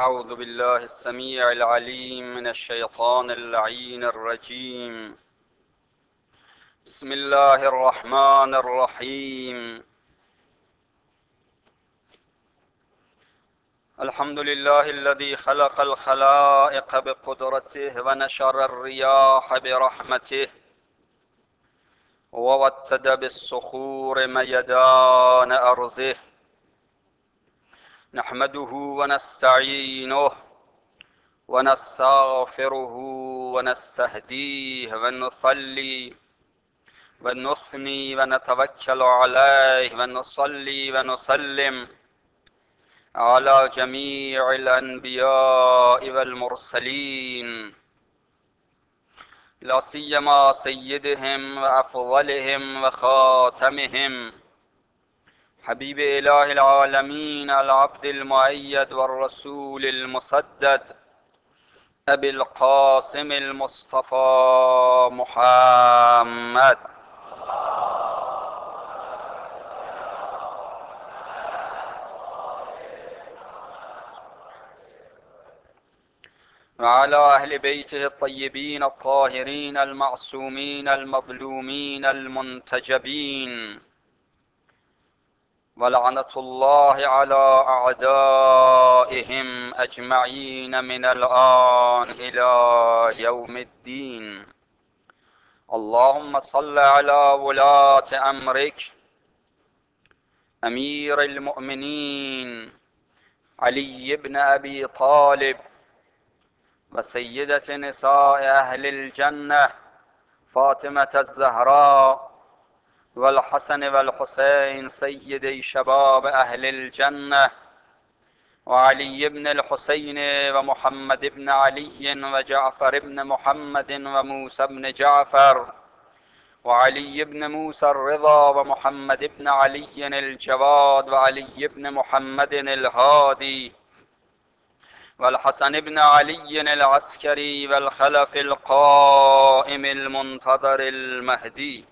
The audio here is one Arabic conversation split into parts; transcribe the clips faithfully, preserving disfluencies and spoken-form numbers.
أعوذ بالله السميع العليم من الشيطان اللعين الرجيم. بسم الله الرحمن الرحيم. الحمد لله الذي خلق الخلائق بقدرته ونشر الرياح برحمته ووتد بالصخور ميدان أرضه. نحمده ونستعينه ونستغفره ونستهديه ونصلي ونثني ونتوكل عليه ونصلي ونسلم على جميع الأنبياء والمرسلين، لا سيما سيدهم وأفضلهم وخاتمهم حبيب إله العالمين العبد المؤيد والرسول المسدد أبي القاسم المصطفى محمد. وعلى أهل بيته الطيبين الطاهرين المعصومين المظلومين المنتجبين، ولعنة الله على أعدائهم أجمعين من الآن إلى يوم الدين. اللهم صل على ولاة أمرك أمير المؤمنين علي بن أبي طالب وسيدة نساء أهل الجنة فاطمة الزهراء والحسن والحسين سيدي شباب أهل الجنة، وعلي بن الحسين ومحمد بن علي وجعفر بن محمد وموسى بن جعفر وعلي بن موسى الرضا ومحمد بن علي الجواد وعلي بن محمد الهادي والحسن بن علي العسكري والخلف القائم المنتظر المهدي.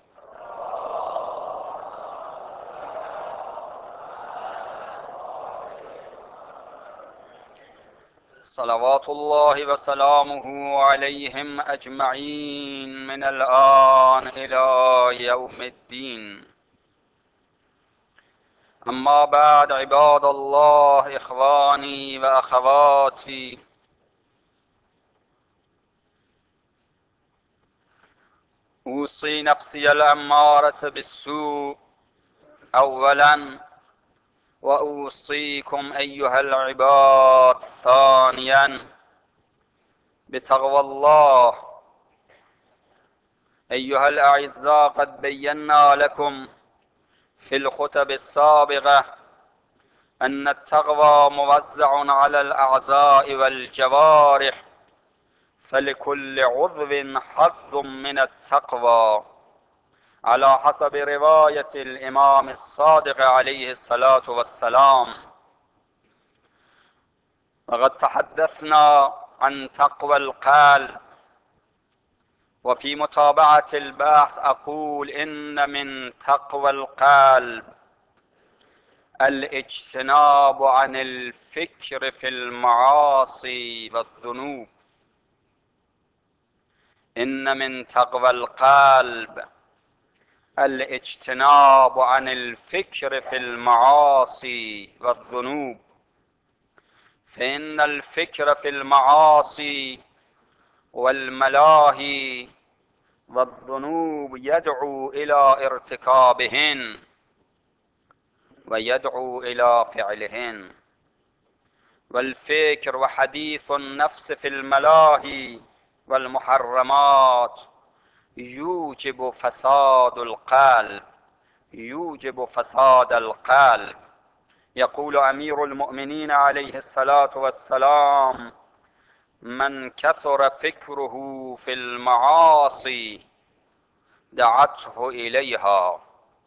صلوات الله وسلامه عليهم أجمعين من الآن إلى يوم الدين. أما بعد، عباد الله، إخواني وأخواتي، أوصي نفسي الأمارة بالسوء أولا، وأوصيكم أيها العباد ثانيا بتقوى الله. أيها الأعزاء، قد بينا لكم في الخطب السابقة أن التقوى موزع على الأعضاء والجوارح، فلكل عضو حظ من التقوى على حسب رواية الإمام الصادق عليه الصلاة والسلام. وقد تحدثنا عن تقوى القلب، وفي متابعة البحث أقول إن من تقوى القلب الاجتناب عن الفكر في المعاصي والذنوب. إن من تقوى القلب الاجتناب عن الفكر في المعاصي والذنوب، فإن الفكر في المعاصي والملاهي والذنوب يدعو إلى ارتكابهن ويدعو إلى فعلهن. والفكر وحديث النفس في الملاهي والمحرمات يوجب فساد القلب يوجب فساد القلب. يقول أمير المؤمنين عليه الصلاة والسلام: من كثر فكره في المعاصي دعته إليها.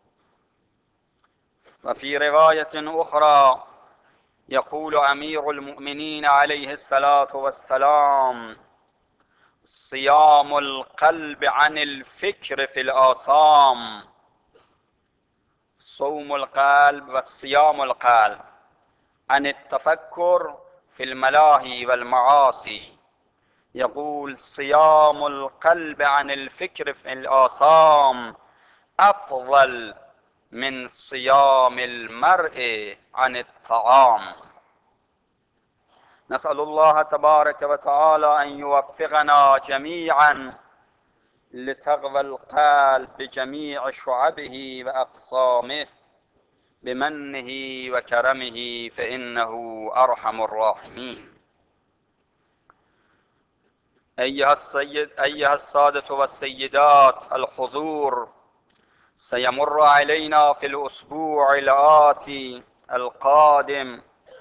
وفي رواية أخرى يقول أمير المؤمنين عليه الصلاة والسلام: صيام القلب عن الفكر في الآثام. صوم القلب وصيام القلب عن التفكر في الملاهي والمعاصي. يقول: صيام القلب عن الفكر في الآثام أفضل من صيام المرء عن الطعام. نسأل الله تبارك وتعالى أن يوفقنا جميعا لتقوى القلب بجميع شعبه وأقسامه بمنه وكرمه، فإنه أرحم الراحمين. أيها السيد أيها السادة والسيدات الحضور، سيمر علينا في الأسبوع الآتي القادم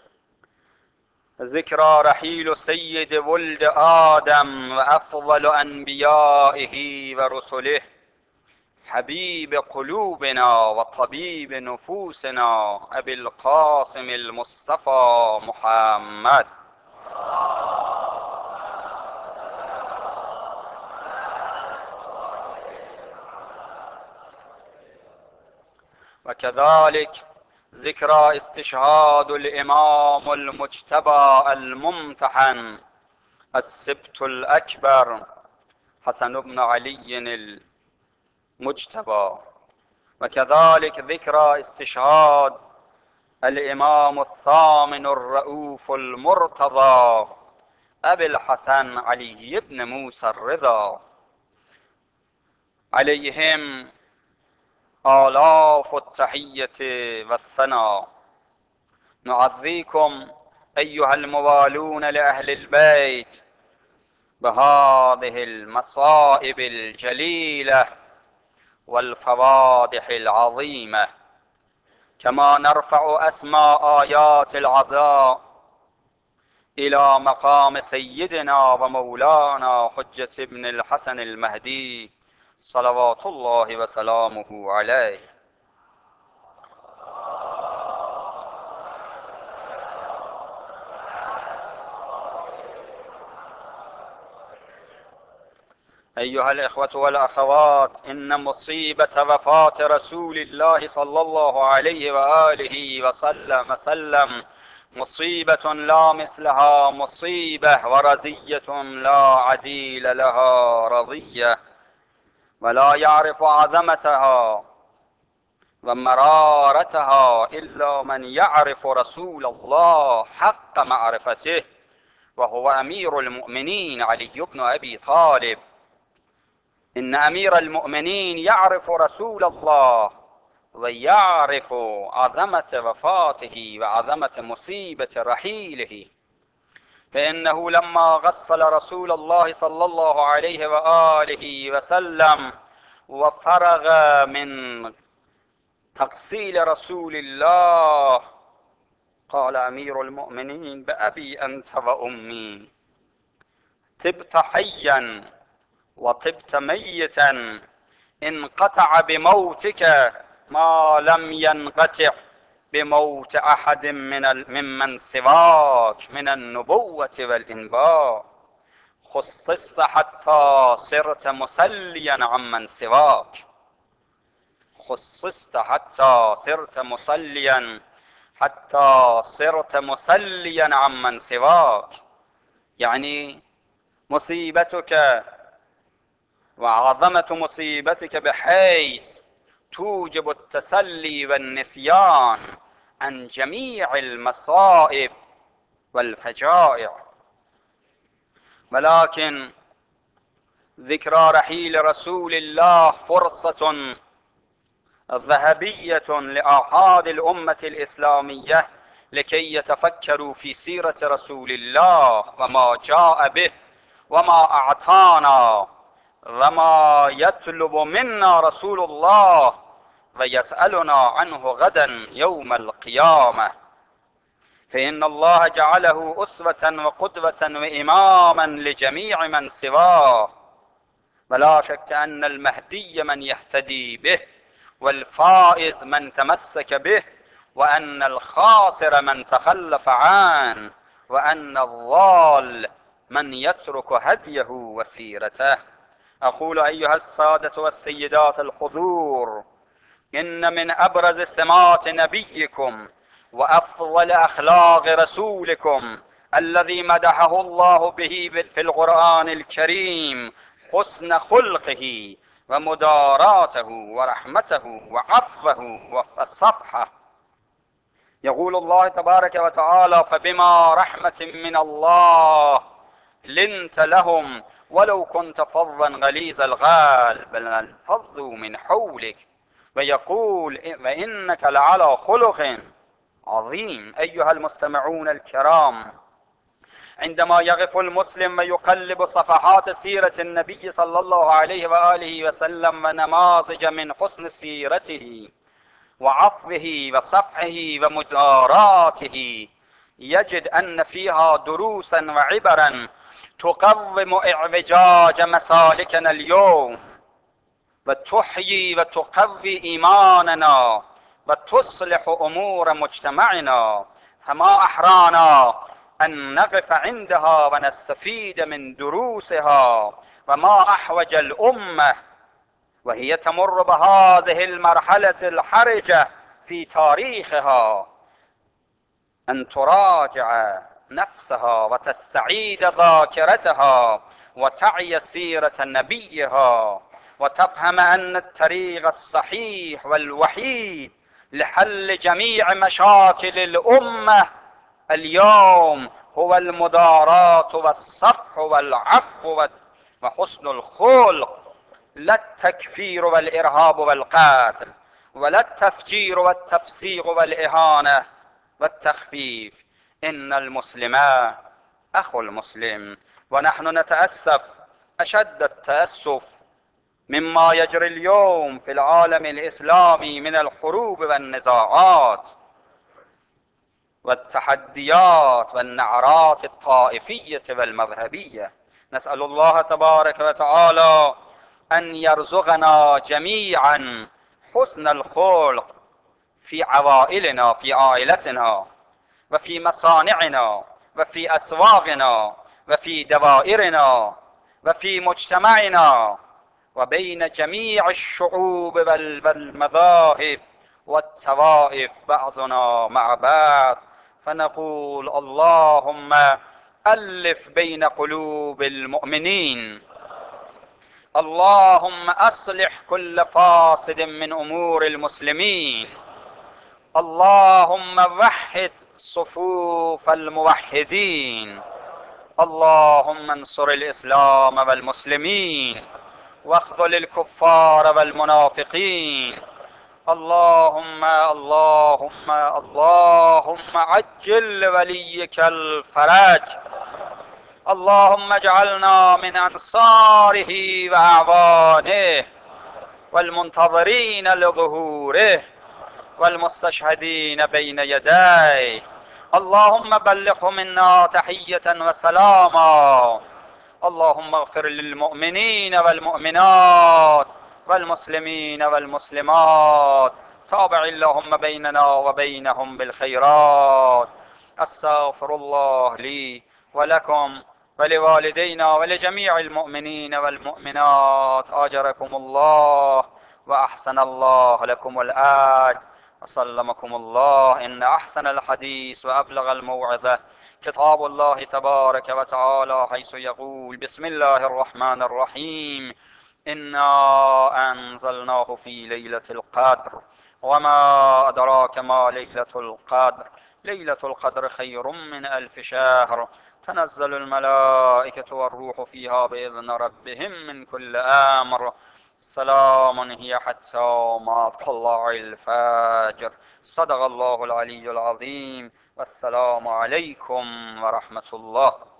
ذكرى رحيل سيد ولد آدم وأفضل أنبيائه ورسله، حبيب قلوبنا وطبيب نفوسنا، أبي القاسم المصطفى محمد. وكذلك ذكرى استشهاد الإمام المجتبى الممتحن السبط الأكبر حسن بن علي المجتبى، وكذلك ذكرى استشهاد الإمام الثامن الرؤوف المرتضى أبي الحسن علي بن موسى الرضا، عليهم آلاف التحية والثناء. نعزيكم أيها الموالون لأهل البيت بهذه المصائب الجليلة والفوادح العظيمة، كما نرفع أسمى آيات العزاء إلى مقام سيدنا ومولانا حجة بن الحسن المهدي صلوات الله وسلامه عليه. أيها الإخوة والأخوات، إن مصيبة وفاة رسول الله صلى الله عليه وآله وسلم سلم مصيبة لا مثلها مصيبة، ورزية لا عديل لها رضية، ولا يعرف عظمتها ومرارتها إلا من يعرف رسول الله حق معرفته، وهو أمير المؤمنين علي بن أبي طالب. إن أمير المؤمنين يعرف رسول الله ويعرف عظمة وفاته وعظمة مصيبة رحيله، فإنه لما غسل رسول الله صلى الله عليه وآله وسلم وفرغ من تغسيل رسول الله، قال أمير المؤمنين: بأبي أنت وأمي، طبت حيا وطبت ميتا، انقطع بموتك ما لم ينقطع بموت أحد من ممن سواك من النبوة والإنباء، خصصت حتى صرت مسليا عمن سواك، خصصت حتى صرت مسليا حتى صرت مسليا عمن سواك. يعني مصيبتك وعظمة مصيبتك بحيث توجب التسلي والنسيان عن جميع المصائب والفجائع. ولكن ذكرى رحيل رسول الله فرصة ذهبية لأعهاد الأمة الإسلامية لكي يتفكروا في سيرة رسول الله وما جاء به وما أعطانا وما يطلب منا رسول الله ويسألنا عنه غدا يوم القيامة، فإن الله جعله أسوة وقدوة وإماما لجميع من سواه، ولا شك أن المهدي من يهتدي به، والفائز من تمسك به، وأن الخاسر من تخلف عنه، وأن الضال من يترك هديه وسيرته. أقول أيها السادة والسيدات الحضور: إن من أبرز سمات نبيكم وأفضل أخلاق رسولكم الذي مدحه الله به في القرآن الكريم، حسن خلقه ومداراته ورحمته وعفوه والصفحة. يقول الله تبارك وتعالى: فبما رحمة من الله لنت لهم ولو كنت فظا غليظ القلب لانفضوا من حولك. ويقول: وإنك لعلى خلق عظيم. أيها المستمعون الكرام، عندما يقف المسلم ويقلب صفحات سيرة النبي صلى الله عليه وآله وسلم ونماذج من حسن سيرته وعفوه وصفحه ومداراته، يجد أن فيها دروسا وعبرا تقوم اعوجاج مسالكنا اليوم، وتحيي وتقوي إيماننا، وتصلح أمور مجتمعنا. فما أحرانا أن نقف عندها ونستفيد من دروسها. وما أحوج الأمة وهي تمر بهذه المرحلة الحرجة في تاريخها أن تراجع نفسها وتستعيد ذاكرتها وتعي سيرة نبيها، وتفهم أن الطريق الصحيح والوحيد لحل جميع مشاكل الأمة اليوم هو المداراة والصفح والعفو وحسن الخلق، لا التكفير والإرهاب والقتل، ولا التفجير والتفسيق والإهانة والتخفيف. إن المسلم أخو المسلم. ونحن نتأسف أشد التأسف مما يجري اليوم في العالم الإسلامي من الحروب والنزاعات والتحديات والنعرات الطائفية والمذهبية. نسأل الله تبارك وتعالى أن يرزقنا جميعا حسن الخلق في عوائلنا، في عائلتنا، وفي مصانعنا، وفي أسواقنا، وفي دوائرنا، وفي مجتمعنا، وبين جميع الشعوب والمذاهب والطوائف بعضنا مع بعض، فنقول: اللهم ألف بين قلوب المؤمنين، اللهم أصلح كل فاسد من أمور المسلمين، اللهم وحد صفوف الموحدين، اللهم انصر الإسلام والمسلمين واخذل الكفار والمنافقين. اللهم اللهم اللهم عجل لوليك الفرج. اللهم اجعلنا من أنصاره وأعوانه والمنتظرين لظهوره والمستشهدين بين يديه. اللهم بلغه منا تحية وسلاما. اللهم اغفر للمؤمنين والمؤمنات والمسلمين والمسلمات. تابع اللهم بيننا وبينهم بالخيرات. أستغفر الله لي ولكم ولوالدينا ولجميع المؤمنين والمؤمنات. آجركم الله وأحسن الله لكم الآج وسلمكم الله. إن أحسن الحديث وأبلغ الموعظة كتاب الله تبارك وتعالى، حيث يقول: بسم الله الرحمن الرحيم. إنا أنزلناه في ليلة القدر وما أدراك ما ليلة القدر. ليلة القدر خير من ألف شهر. تنزل الملائكة والروح فيها بإذن ربهم من كل أمر. سلام هي حتى مطلع الفجر. صدق الله العلي العظيم. والسلام عليكم ورحمة الله.